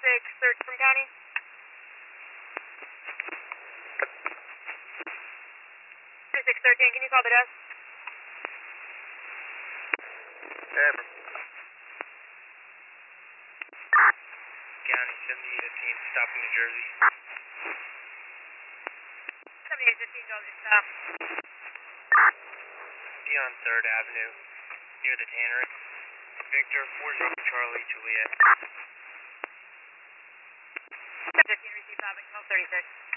search from county. 3613, can you call the desk? Ever. County 7815, stopping New Jersey. 7815, call the stop. Be on 3rd Avenue, near the tannery. Victor, 40 Charlie, Juliet. 15, receive topic, 1236.